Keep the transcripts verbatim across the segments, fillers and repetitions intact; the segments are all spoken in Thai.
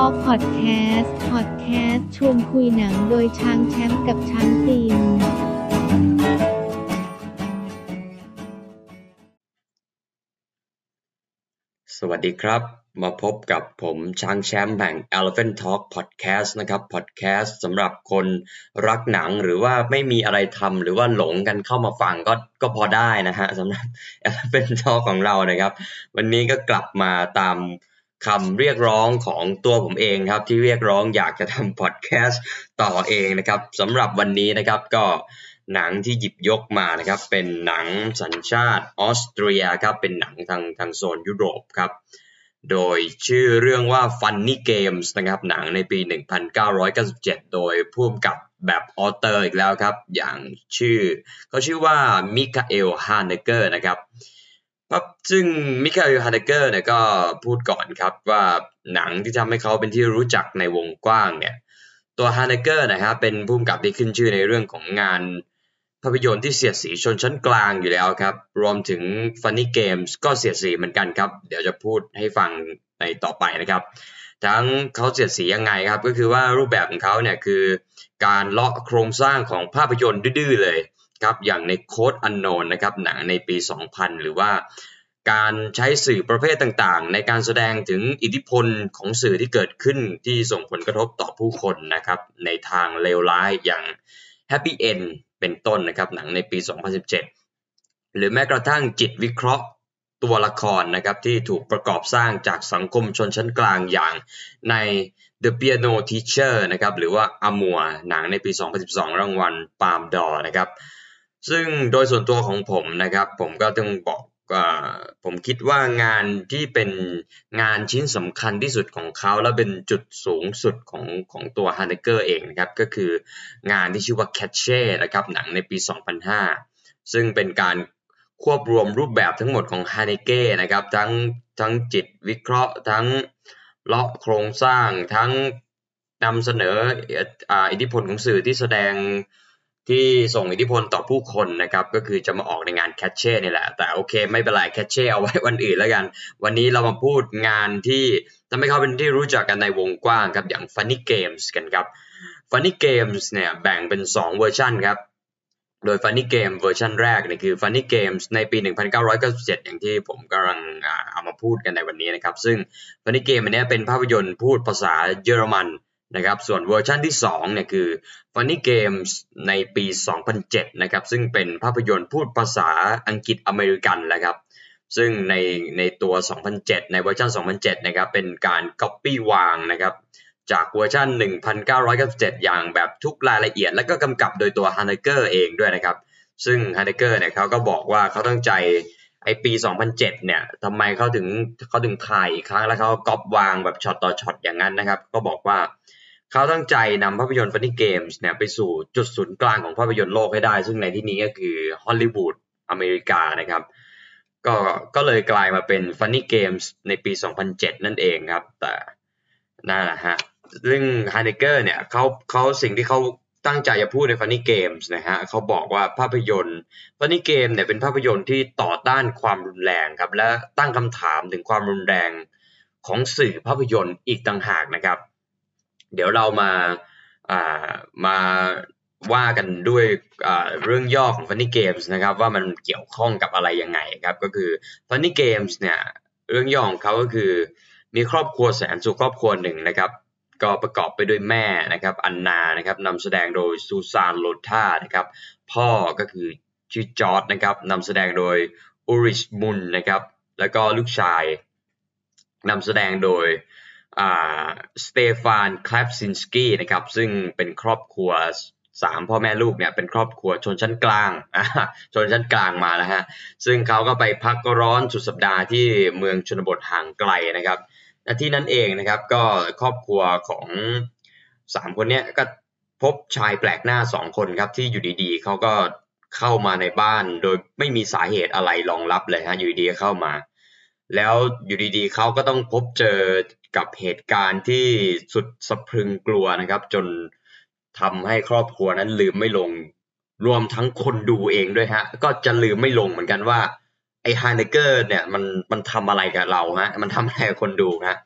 Talk Podcast Podcast ชวนคุยหนังโดยช้างแชมป์กับช้างฟิล์มสวัสดีครับมาพบกับผมช้างแชมป์แห่ง Elephant Talk Podcast นะครับ Podcast สำหรับคนรักหนังหรือว่าไม่มีอะไรทำหรือว่าหลงกันเข้ามาฟังก็ก็พอได้นะฮะสำหรับ Elephant Talk ของเรานะครับวันนี้ก็กลับมาตามคำเรียกร้องของตัวผมเองครับที่เรียกร้องอยากจะทำ Podcast ต่อเองนะครับสำหรับวันนี้นะครับก็หนังที่หยิบยกมานะครับเป็นหนังสัญชาติออสเตรียครับเป็นหนังทางทางโซนยุโรปครับโดยชื่อเรื่องว่า Funny Games นะครับหนังในปีหนึ่งพันเก้าร้อยเก้าสิบเจ็ดโดยผู้กำกับแบบออเตอร์อีกแล้วครับอย่างชื่อเขาชื่อว่ามิคาเอลฮาเนเกอร์นะครับครับซึ่งมิคาเอลฮาเนเกอร์เนี่ยก็พูดก่อนครับว่าหนังที่ทำให้เขาเป็นที่รู้จักในวงกว้างเนี่ยตัวฮาเนเกอร์นะครับเป็นผู้กำกับที่ขึ้นชื่อในเรื่องของงานภาพยนตร์ที่เสียดสีชนชั้นกลางอยู่แล้วครับรวมถึง Funny Games ก็เสียดสีเหมือนกันครับเดี๋ยวจะพูดให้ฟังในต่อไปนะครับทั้งเขาเสียดสียังไงครับก็คือว่ารูปแบบของเขาเนี่ยคือการเลาะโครงสร้างของภาพยนตร์ดื้อๆเลยครับอย่างใน Code Unknown นะครับหนังในปีสองพันหรือว่าการใช้สื่อประเภทต่างๆในการแสดงถึงอิทธิพลของสื่อที่เกิดขึ้นที่ส่งผลกระทบต่อผู้คนนะครับในทางเลวร้ายอย่าง Happy Endเป็นต้นนะครับหนังในปีสองพันสิบเจ็ดหรือแม้กระทั่งจิตวิเคราะห์ตัวละครนะครับที่ถูกประกอบสร้างจากสังคมชนชั้นกลางอย่างใน The Piano Teacher นะครับหรือว่า Amour หนังในปีสองพันสิบสองรางวัล Palme d'Or นะครับซึ่งโดยส่วนตัวของผมนะครับผมก็ต้องบอกผมคิดว่างานที่เป็นงานชิ้นสำคัญที่สุดของเขาและเป็นจุดสูงสุดของของตัวฮาเนเกอร์เองนะครับก็คืองานที่ชื่อว่า Catche นะครับหนังในปีสองพันห้าซึ่งเป็นการควบรวมรูปแบบทั้งหมดของฮาเนเกะนะครับทั้งทั้งจิตวิเคราะห์ทั้งเลาะโครงสร้างทั้งนำเสนออิทธิพลของสื่อที่แสดงที่ส่งอิทธิพลต่อผู้คนนะครับก็คือจะมาออกในงานแคชเช่นี่แหละแต่โอเคไม่เป็นไรแคชเช่เอาไว้วันอื่นแล้วกันวันนี้เรามาพูดงานที่ทำให้เขาเป็นที่รู้จักกันในวงกว้างครับอย่าง Funny Games กันครับ Funny Games เนี่ยแบ่งเป็นสองเวอร์ชันครับโดย Funny Game เวอร์ชันแรกเนี่ยคือ Funny Games ในปีหนึ่งพันเก้าร้อยเก้าสิบเจ็ดอย่างที่ผมกำลังเอามาพูดกันในวันนี้นะครับซึ่ง Funny Game อันนี้เป็นภาพยนตร์พูดภาษาเยอรมันนะครับส่วนเวอร์ชันที่สองเนี่ยคือ Funny Games ในปีสองพันเจ็ดนะครับซึ่งเป็นภาพยนตร์พูดภาษาอังกฤษอเมริกันแหละครับซึ่งในในตัวสองพันเจ็ดในเวอร์ชันสองพันเจ็ดนะครับเป็นการ copy วางนะครับจากเวอร์ชันหนึ่งพันเก้าร้อยเก้าสิบเจ็ดอย่างแบบทุกรายละเอียดและก็กำกับโดยตัวฮาเนเกอร์เองด้วยนะครับซึ่งฮาเนเกอร์เนี่ยเขาก็บอกว่าเขาตั้งใจไอปีสองพันเจ็ดเนี่ยทำไมเขาถึงเขาถึงถ่ายอีกครั้งแล้วเขาก๊อปวางแบบช็อตต่อช็อตอย่างนั้นนะครับก็บอกว่าเขาตั้งใจนำภาพยนตร์ Funny Games เนี่ยไปสู่จุดศูนย์กลางของภาพยนตร์โลกให้ได้ซึ่งในที่นี้ก็คือฮอลลีวูดอเมริกานะครับก็ก็เลยกลายมาเป็น Funny Games ในปีสองพันเจ็ดนั่นเองครับแต่นั่นแหละฮะซึ่งฮาเนเกอร์เนี่ยเขาเขาสิ่งที่เขาตั้งใจจะพูดใน Funny Games นะฮะเขาบอกว่าภาพยนตร์ Funny Game เนี่ยเป็นภาพยนตร์ที่ต่อต้านความรุนแรงครับและตั้งคำถามถึงความรุนแรงของสื่อภาพยนตร์อีกต่างหากนะครับเดี๋ยวเรามาอ่ามาว่ากันด้วยอ่าเรื่องย่อของ Funny Games นะครับว่ามันเกี่ยวข้องกับอะไรยังไงครับก็คือ Funny Games เนี่ยเรื่องย่อของเขาก็คือมีครอบครัวแสนสุขครอบครัวหนึ่งนะครับก็ประกอบไปด้วยแม่นะครับอันนานะครับนำแสดงโดยซูซานโลธานะครับพ่อก็คือชื่อจอร์จนะครับนำแสดงโดยอูริชมุนนะครับแล้วก็ลูกชายนำแสดงโดยสเตฟานคลาฟซินสกี้นะครับซึ่งเป็นครอบครัวสามพ่อแม่ลูกเนี่ยเป็นครอบครัวชนชั้นกลางชนชั้นกลางมาแล้วฮะซึ่งเขาก็ไปพักร้อนสุดสัปดาห์ที่เมืองชนบทห่างไกลนะครับที่นั่นเองนะครับก็ครอบครัวของสามคนนี้ก็พบชายแปลกหน้าสองคนครับที่อยู่ดีๆเขาก็เข้ามาในบ้านโดยไม่มีสาเหตุอะไรรองรับเลยฮะอยู่ดีๆเข้ามาแล้วอยู่ดีๆเขาก็ต้องพบเจอกับเหตุการณ์ที่สุดสะพรึงกลัวนะครับจนทำให้ครอบครัวนั้นลืมไม่ลงรวมทั้งคนดูเองด้วยฮะก็จะลืมไม่ลงเหมือนกันว่าไอ้ฮาเนเกอร์เนี่ยมันมันทำอะไรกับเราฮะมันทำอะไรกับคนดูฮะ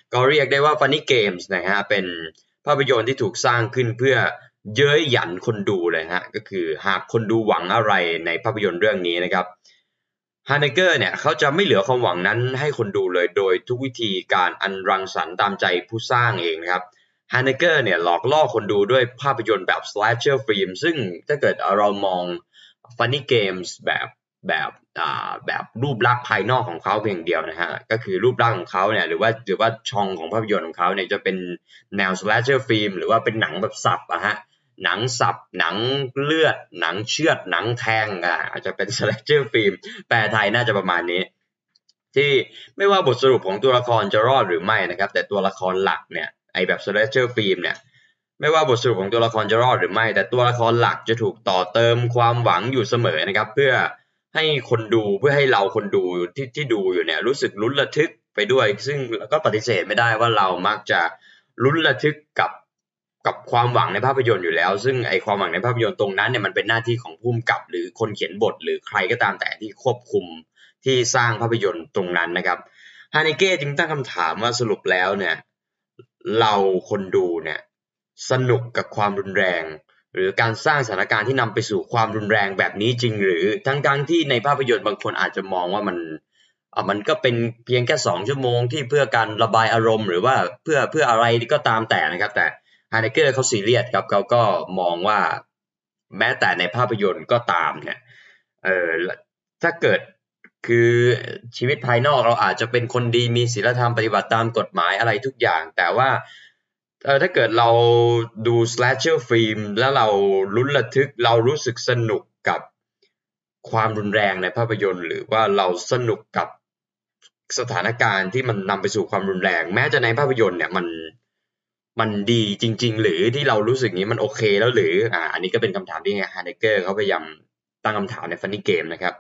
ก็เรียกได้ว่า Funny Games นะฮะเป็นภาพยนตร์ที่ถูกสร้างขึ้นเพื่อเย้ยหยันคนดูเลยฮะก็คือหากคนดูหวังอะไรในภาพยนตร์เรื่องนี้นะครับฮาเนเกอร์เนี่ยเขาจะไม่เหลือความหวังนั้นให้คนดูเลยโดยทุกวิธีการอันรังสรรค์ตามใจผู้สร้างเองนะครับฮาเนเกอร์เนี่ยหลอกล่อคนดูด้วยภาพยนตร์แบบ slasher film ซึ่งถ้าเกิดเรามอง Funny Games แบบแบบอ่าแบบรูปลักษณ์ภายนอกของเขาเพียงเดียวนะฮะก็คือรูปลักษณ์ของเขาเนี่ยหรือว่าหรือว่าช่องของภาพยนตร์ของเขาเนี่ยจะเป็นแนว slasher film หรือว่าเป็นหนังแบบสับอะฮะหนังสับหนังเลือดหนังเชือดหนังแทงอ่ะอาจจะเป็น slasher film แปลไทยน่าจะประมาณนี้ที่ไม่ว่าบทสรุปของตัวละครจะรอดหรือไม่นะครับแต่ตัวละครหลักเนี่ยไอแบบ slasher film เนี่ยไม่ว่าบทสรุปของตัวละครจะรอดหรือไม่แต่ตัวละครหลักจะถูกต่อเติมความหวังอยู่เสมอนะครับเพื่อให้คนดูเพื่อให้เราคนดูที่ที่ดูอยู่เนี่ยรู้สึกลุ้นระทึกไปด้วยซึ่งก็ปฏิเสธไม่ได้ว่าเรามักจะลุ้นระทึกกับกับความหวังในภาพยนตร์อยู่แล้วซึ่งไอความหวังในภาพยนตร์ตรงนั้นเนี่ยมันเป็นหน้าที่ของผู้กำกับหรือคนเขียนบทหรือใครก็ตามแต่ที่ควบคุมที่สร้างภาพยนตร์ตรงนั้นนะครับฮาเนเก้จึงตั้งคำถามว่าสรุปแล้วเนี่ยเราคนดูเนี่ยสนุกกับความรุนแรงหรือการสร้างสถานการณ์ที่นำไปสู่ความรุนแรงแบบนี้จริงหรือทั้งๆที่ในภาพยนตร์บางคนอาจจะมองว่ามันอ่ะมันก็เป็นเพียงแค่สองชั่วโมงที่เพื่อการระบายอารมณ์หรือว่าเพื่อเพื่ออะไรก็ตามแต่นะครับแต่ฮาเนเกอร์เขาซีเรียสครับเขาก็มองว่าแม้แต่ในภาพยนตร์ก็ตามเนี่ยเออถ้าเกิดคือชีวิตภายนอกเราอาจจะเป็นคนดีมีศีลธรรมปฏิบัติตามกฎหมายอะไรทุกอย่างแต่ว่าเออถ้าเกิดเราดู slasher film แล้วเราลุ้นระทึกเรารู้สึกสนุกกับความรุนแรงในภาพยนตร์หรือว่าเราสนุกกับสถานการณ์ที่มันนำไปสู่ความรุนแรงแม้จะในภาพยนตร์เนี่ยมันมันดีจริงๆหรือที่เรารู้สึกนี้มันโอเคแล้วหรืออ่าอันนี้ก็เป็นคำถามที่ฮาเนเกอร์เขาพยายามตั้งคำถามใน Funny Game นะครับ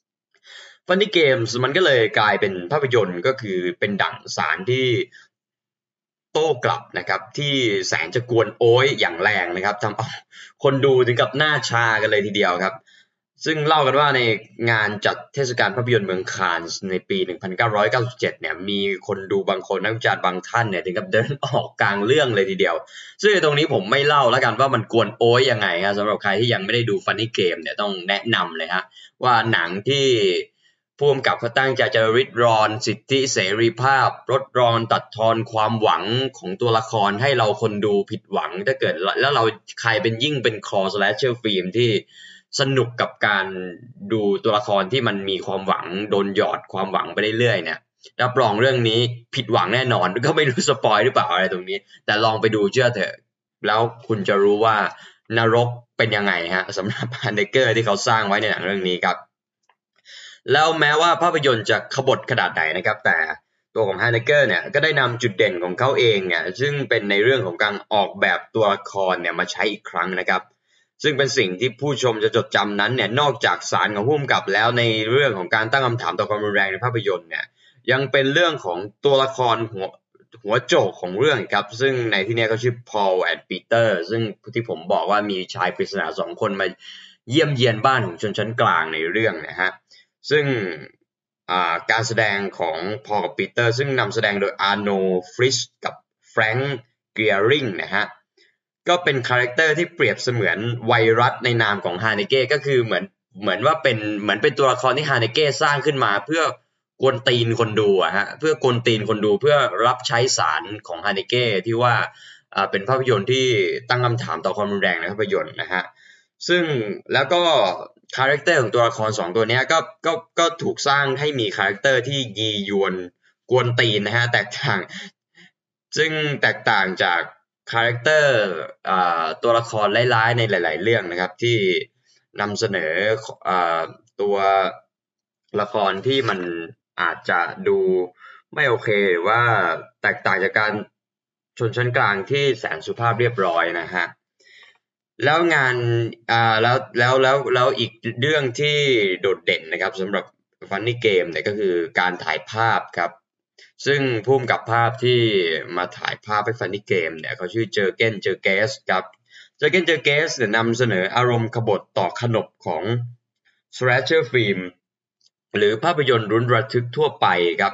Funny Games มันก็เลยกลายเป็นภาพยนตร์ก็คือเป็นดั่งสารที่โต้กลับนะครับที่แสนจะกวนโอยอย่างแรงนะครับทำเอาคนดูถึงกับหน้าชากันเลยทีเดียวครับซึ่งเล่ากันว่าในงานจัดเทศกาลภาพยนตร์เมืองคานส์ในปีหนึ่งพันเก้าร้อยเก้าสิบเจ็ดเนี่ยมีคนดูบางคนนักวิจารณ์บางท่านเนี่ยถึงกับเดินออกกลางเรื่องเลยทีเดียวซึ่งตรงนี้ผมไม่เล่าแล้วกันว่ามันกวนโอยยังไงครับสำหรับใครที่ยังไม่ได้ดู Funny Game เนี่ยต้องแนะนำเลยฮะว่าหนังที่ผู้กำกับเขาตั้งใจจะริดรอนสิทธิเสรีภาพลดรอนตัดทอนความหวังของตัวละครให้เราคนดูผิดหวังถ้าเกิดแล้วเราใครเป็นยิ่งเป็นคอ slasher film ที่สนุกกับการดูตัวละครที่มันมีความหวังโดนหยอดความหวังไปเรื่อยๆเนี่ยรับรองเรื่องนี้ผิดหวังแน่นอนก็ไม่รู้สปอยหรือเปล่าอะไรตรงนี้แต่ลองไปดูเชื่อเถอะแล้วคุณจะรู้ว่านรกเป็นยังไงฮะสำหรับฮาเนเกอร์ที่เขาสร้างไว้ในหนังเรื่องนี้ครับแล้วแม้ว่าภาพยนตร์จะขบถขนาดไหนนะครับแต่ตัวของฮาเนเกอร์เนี่ยก็ได้นำจุดเด่นของเขาเองเนี่ยซึ่งเป็นในเรื่องของการออกแบบตัวละครเนี่ยมาใช้อีกครั้งนะครับซึ่งเป็นสิ่งที่ผู้ชมจะจดจำนั้นเนี่ยนอกจากสารของผู้กำกับแล้วในเรื่องของการตั้งคำถามต่อความรุนแรงในภาพยนตร์เนี่ยยังเป็นเรื่องของตัวละครหัวหัวโจกของเรื่องครับซึ่งในที่นี้ก็ชื่อ Paul and Peter ซึ่งที่ผมบอกว่ามีชายปริศนาสองคนมาเยี่ยมเยียนบ้านของชนชั้นกลางในเรื่องนะฮะซึ่งการแสดงของพอลกับปีเตอร์ซึ่งนำแสดงโดยอาร์โน ฟริชกับแฟรงค์ เกียริงนะฮะก็เป็นคาแรคเตอร์ที่เปรียบเสมือนไวรัสในนามของฮาเนเก้ก็คือเหมือนเหมือนว่าเป็นเหมือนเป็นตัวละครที่ฮาเนเก้สร้างขึ้นมาเพื่อกวนตีนคนดูอะฮะเพื่อกวนตีนคนดูเพื่อรับใช้สารของฮาเนเก้ที่ว่าเป็นภาพยนตร์ที่ตั้งคำถามต่อความรุนแรงในภาพยนตร์นะฮะซึ่งแล้วก็คาแรคเตอร์ของตัวละครสองตัวนี้ก็ก็ก็ถูกสร้างให้มีคาแรคเตอร์ที่ยียวนกวนตีนนะฮะแตกต่างซึ่งแตกต่างจากคาแรคเตอร์ตัวละครร้ายๆในหลายๆเรื่องนะครับที่นำเสนอตัวละครที่มันอาจจะดูไม่โอเคหรือว่าแตกต่างจากการชนชั้นกลางที่แสนสุภาพเรียบร้อยนะฮะแล้วงานอ่าแล้วแล้วแล้วแล้วอีกเรื่องที่โดดเด่นนะครับสำหรับ Funny Game เนี่ยก็คือการถ่ายภาพครับซึ่งผู้กำกับภาพที่มาถ่ายภาพให้ Funny Game เนี่ยเขาชื่อเจอร์เกนเจอร์เกสครับเจอร์เกนเจอร์เกสเนี่ยนำเสนออารมณ์ขบถต่อขนบของ slasher film หรือภาพยนตร์รุนระทึกทั่วไปครับ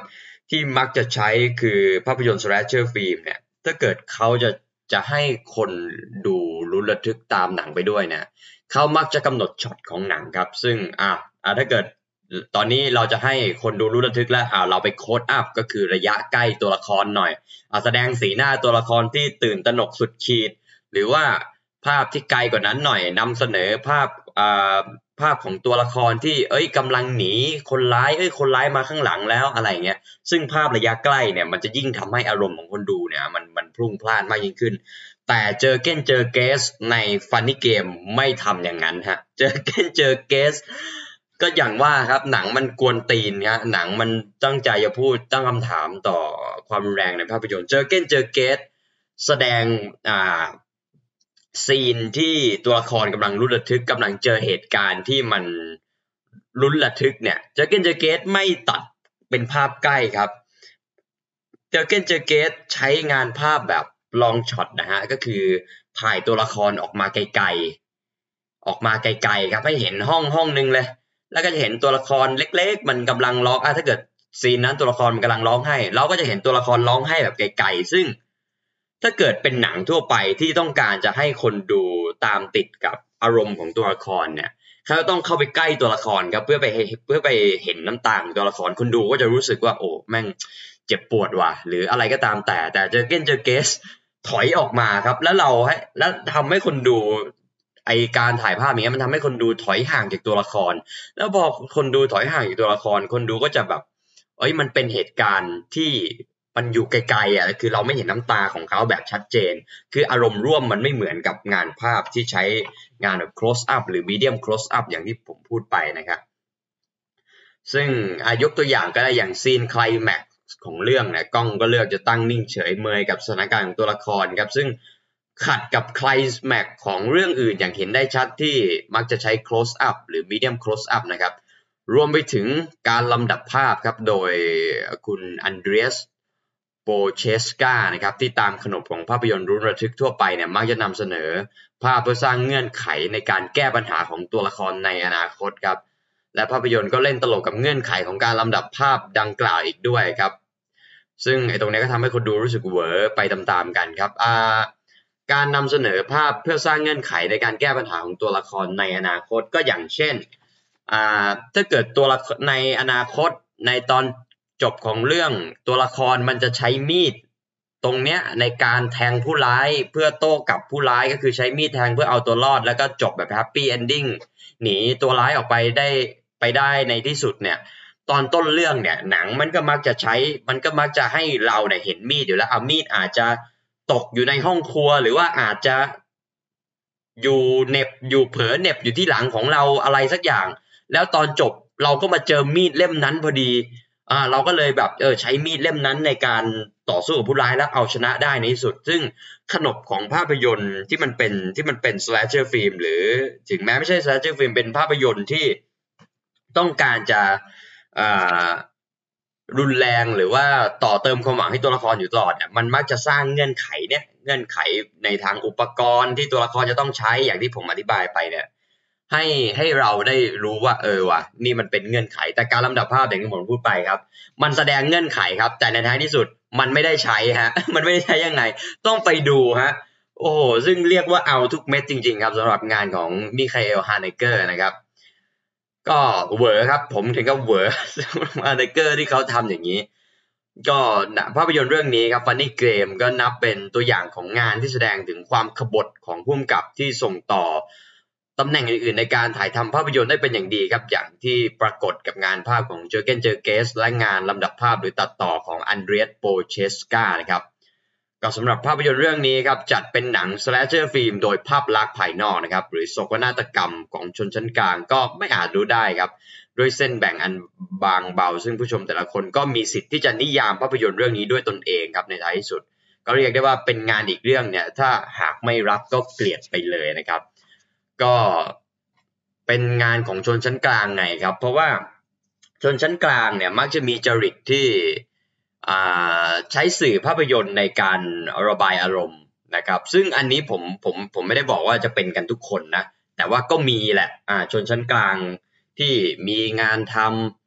ที่มักจะใช้คือภาพยนตร์ slasher film เนี่ยถ้าเกิดเขาจะจะให้คนดูลุ้นระทึกตามหนังไปด้วยเนี่ยเขามักจะกำหนดช็อตของหนังครับซึ่งอ่ะอ่ะถ้าเกิดตอนนี้เราจะให้คนดูลุ้นระทึกแล้วอ่ะเราไปโค้ดอัพก็คือระยะใกล้ตัวละครหน่อยอ่ะแสดงสีหน้าตัวละครที่ตื่นตระหนกสุดขีดหรือว่าภาพที่ไกลกว่านั้นหน่อยนำเสนอภาพอ่าภาพของตัวละครที่เอ้ยกำลังหนีคนร้ายเอ้ยคนร้ายมาข้างหลังแล้วอะไรเงี้ยซึ่งภาพระยะใกล้เนี่ยมันจะยิ่งทำให้อารมณ์ของคนดูเนี่ยมันมันพลุ่งพล่านมากยิ่งขึ้นแต่เจอเก้นเจอเกสในฟันนี่เกมไม่ทำอย่างนั้นฮะเจอเก้นเจอเกสก็อย่างว่าครับหนังมันกวนตีนฮะหนังมันตั้งใจจะพูดตั้งคำถามต่อความรุนแรงในภาพยนตร์เจอเก้นเจอเกสแสดงอ่าซีนที่ตัวละครกำลังลุ้นระทึกกำลังเจอเหตุการณ์ที่มันลุ้นระทึกเนี่ยเจอเก้นเจอเกสไม่ตัดเป็นภาพใกล้ครับเจอเก้นเจอเกสใช้งานภาพแบบลองช็อตนะฮะก็คือถ่ายตัวละครออกมาไกลๆออกมาไกลๆครับให้เห็นห้องห้องนึงเลยแล้วก็จะเห็นตัวละครเล็กๆมันกำลังร้องอ่ะถ้าเกิดซีนนั้นตัวละครมันกำลังร้องไห้เราก็จะเห็นตัวละครร้องไห้แบบไกลๆซึ่งถ้าเกิดเป็นหนังทั่วไปที่ต้องการจะให้คนดูตามติดกับอารมณ์ของตัวละครเนี่ยเขาต้องเข้าไปใกล้ตัวละครครับเพื่อไปเพื่อไปเห็นน้ำตาของตัวละครคนดูก็จะรู้สึกว่าโอ้แม่งเจ็บปวดว่ะหรืออะไรก็ตามแต่แต่เจอเก้นเจอเกสถอยออกมาครับแล้วเราให้แล้วทำให้คนดูไอการถ่ายภาพอย่างเงี้ยมันทำให้คนดูถอยห่างจากตัวละครแล้วพอคนดูถอยห่างจากตัวละครคนดูก็จะแบบเอ้ยมันเป็นเหตุการณ์ที่มันอยู่ไกลๆอ่ะคือเราไม่เห็นน้ำตาของเขาแบบชัดเจนคืออารมณ์ร่วมมันไม่เหมือนกับงานภาพที่ใช้งานแบบ close up หรือ medium close up อย่างที่ผมพูดไปนะครับซึ่งยกตัวอย่างก็ได้อย่างซีนไคลแม็กซ์ของเรื่องเนี่ยกล้องก็เลือกจะตั้งนิ่งเฉยเมยกับสถานการณ์ของตัวละครครับซึ่งขัดกับไคลแม็กซ์ของเรื่องอื่นอย่างเห็นได้ชัดที่มักจะใช้ close up หรือ medium close up นะครับรวมไปถึงการลำดับภาพครับโดยคุณอันเดรียสโปเชสกานะครับที่ตามขนบของภาพยนตร์รุนระทึกทั่วไปเนี่ยมักจะนำเสนอภาพเพื่อสร้างเงื่อนไขในการแก้ปัญหาของตัวละครในอนาคตครับและภาพยนตร์ก็เล่นตลกกับเงื่อนไขของการลำดับภาพดังกล่าวอีกด้วยครับซึ่งไอ้ตรงนี้ก็ทำให้คนดูรู้สึกเหวอไปตามๆกันครับอ่าการนำเสนอภาพเพื่อสร้างเงื่อนไขในการแก้ปัญหาของตัวละครในอนาคตก็อย่างเช่นอ่าถ้าเกิดตัวละครในอนาคตในตอนจบของเรื่องตัวละครมันจะใช้มีดตรงเนี้ยในการแทงผู้ร้ายเพื่อโต้กลับผู้ร้ายก็คือใช้มีดแทงเพื่อเอาตัวรอดแล้วก็จบแบบแฮปปี้เอนดิ้งหนีตัวร้ายออกไปได้ไปได้ในที่สุดเนี่ยตอนต้นเรื่องเนี่ยหนังมันก็มักจะใช้มันก็มักจะให้เราเนี่ยเห็นมีดอยู่แล้วเอามีดอาจจะตกอยู่ในห้องครัวหรือว่าอาจจะอยู่เหน็บอยู่เผลอเหน็บอยู่ที่หลังของเราอะไรสักอย่างแล้วตอนจบเราก็มาเจอมีดเล่มนั้นพอดีอ่าเราก็เลยแบบเออใช้มีดเล่มนั้นในการต่อสู้กับผู้ร้ายแล้วเอาชนะได้ในที่สุดซึ่งขนบของภาพยนตร์ที่มันเป็นที่มันเป็น slasher film หรือถึงแม้ไม่ใช่ slasher film เป็นภาพยนตร์ที่ต้องการจะอ่ารุนแรงหรือว่าต่อเติมความหวังให้ตัวละครอยู่ตลอดเนี่ยมันมักจะสร้างเงื่อนไขเนี่ยเงื่อนไขในทางอุปกรณ์ที่ตัวละครจะต้องใช้อย่างที่ผมอธิบายไปเนี่ยให้ให้เราได้รู้ว่าเออว่ะนี่มันเป็นเงื่อนไขแต่การลำดับภาพอย่างที่ผมพูดไปครับมันแสดงเงื่อนไขครับแต่ในท้ายที่สุดมันไม่ได้ใช้ฮะมันไม่ได้ใช้ยังไงต้องไปดูฮะโอ้โหซึ่งเรียกว่าเอาทุกเม็ดจริงๆครับสำหรับงานของมิคาเอลฮาเนเกอร์นะครับก็เวอร์ครับผมถึงกับเวอร์ฮาเนเกอร์ที่เขาทำอย่างนี้ก็ภาพยนตร์เรื่องนี้ครับ Funny Game ก็นับเป็นตัวอย่างของงานที่แสดงถึงความขบถของผู้กำกับที่ส่งต่อตำแหน่งอื่นๆในการถ่ายทำภาพยนตร์ได้เป็นอย่างดีครับอย่างที่ปรากฏกับงานภาพของเจอเกนเจอเกสและงานลำดับภาพหรือตัดต่อของอันเดรียสโปเชสกานะครับก็สำหรับภาพยนตร์เรื่องนี้ครับจัดเป็นหนัง slasher film โดยภาพลักษณ์ภายนอกนะครับหรือโศกนาฏกรรมของชนชั้นกลางก็ไม่อาจรู้ได้ครับด้วยเส้นแบ่งอันบางเบาซึ่งผู้ชมแต่ละคนก็มีสิทธิ์ที่จะนิยามภาพยนตร์เรื่องนี้ด้วยตนเองครับในท้ายที่สุดก็เรียกได้ว่าเป็นงานอีกเรื่องเนี่ยถ้าหากไม่รักก็เกลียดไปเลยนะครับก็เป็นงานของชนชั้นกลางไงครับเพราะว่าชนชั้นกลางเนี่ยมักจะมีจริตที่ใช้สื่อภาพยนตร์ในการระบายอารมณ์นะครับซึ่งอันนี้ผมผมผมไม่ได้บอกว่าจะเป็นกันทุกคนนะแต่ว่าก็มีแหละชนชั้นกลางที่มีงานท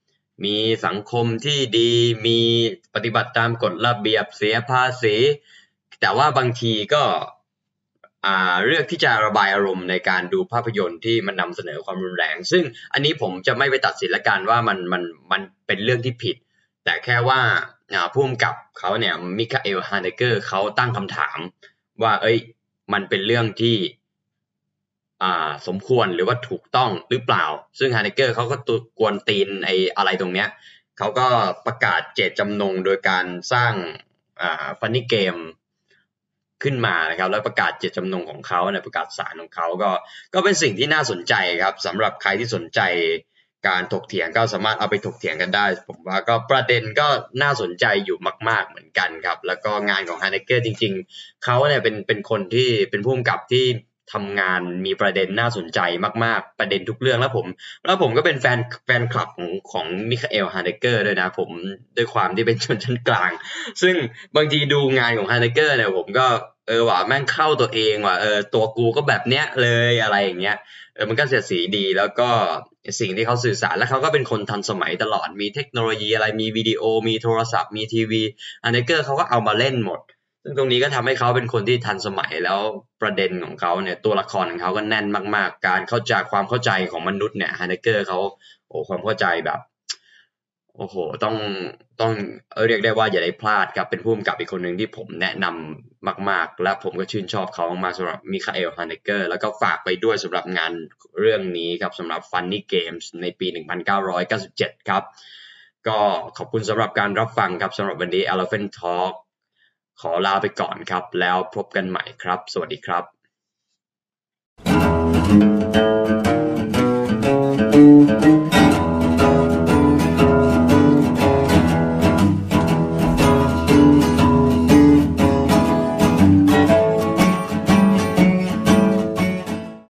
มีสังคมที่ดีมีปฏิบัติตามกฎระเบียบเสียภาษีแต่ว่าบางทีก็อ่าเลือกที่จะระบายอารมณ์ในการดูภาพยนตร์ที่มันนำเสนอความรุนแรงซึ่งอันนี้ผมจะไม่ไปตัดสินละกันว่ามันมันมันเป็นเรื่องที่ผิดแต่แค่ว่าผู้กำกับเขาเนี่ยมิคาเอล ฮาเนเกอร์เขาตั้งคำถามว่าเอ้ยมันเป็นเรื่องที่อ่าสมควรหรือว่าถูกต้องหรือเปล่าซึ่งฮาเนเกอร์เขาก็ตุกวนตีนไอ้อะไรตรงเนี้ยเขาก็ประกาศเจตจำนงโดยการสร้างอ่าฟันนี่เกมขึ้นมานะครับแล้วประกาศเจตจำนงของเขาในประกาศศาลของเขาก็ก็เป็นสิ่งที่น่าสนใจครับสำหรับใครที่สนใจการถกเถียงก็สามารถเอาไปถกเถียงกันได้ผมว่าก็ประเด็นก็น่าสนใจอยู่มากๆเหมือนกันครับแล้วก็งานของฮาเนเกอร์จริงๆเขาเนี่ยเป็นเป็นคนที่เป็นผู้กำกับที่ทำงานมีประเด็นน่าสนใจมากๆประเด็นทุกเรื่องแล้วผมแล้วผมก็เป็นแฟนแฟนคลับของของมิคาเอล ฮาเนเกอร์ด้วยนะผมด้วยความที่เป็นชนชั้นกลางซึ่งบางทีดูงานของฮาเนเกอร์เนี่ยผมก็เออว่าแม่งเข้าตัวเองว่ะเออตัวกูก็แบบเนี้ยเลยอะไรอย่างเงี้ยเออมันก็เสียสีดีแล้วก็สิ่งที่เขาสื่อสารแล้วเขาก็เป็นคนทันสมัยตลอดมีเทคโนโลยีอะไรมีวิดีโอมีโทรศัพท์มีทีวีฮาเนเกอร์เขาก็เอามาเล่นหมดซึ่งตรงนี้ก็ทำให้เขาเป็นคนที่ทันสมัยแล้วประเด็นของเขาเนี่ยตัวละครของเขาก็แน่นมากๆการเข้าใจความเข้าใจของมนุษย์เนี่ยฮาเนเกอร์เขาโอ้ความเข้าใจแบบโอ้โหต้องต้องเรียกได้ว่าอย่าได้พลาดครับเป็นผู้กำกับอีกคนหนึ่งที่ผมแนะนำมากๆและผมก็ชื่นชอบเขามากสำหรับมิคาเอล ฮาเนเกอร์แล้วก็ฝากไปด้วยสำหรับงานเรื่องนี้ครับสำหรับ Funny Games ในปีหนึ่งพันเก้าร้อยเก้าสิบเจ็ดครับก็ขอบคุณสำหรับการรับฟังครับสำหรับวันนี้ Elephant Talk ขอลาไปก่อนครับแล้วพบกันใหม่ครับสวัสดีครับ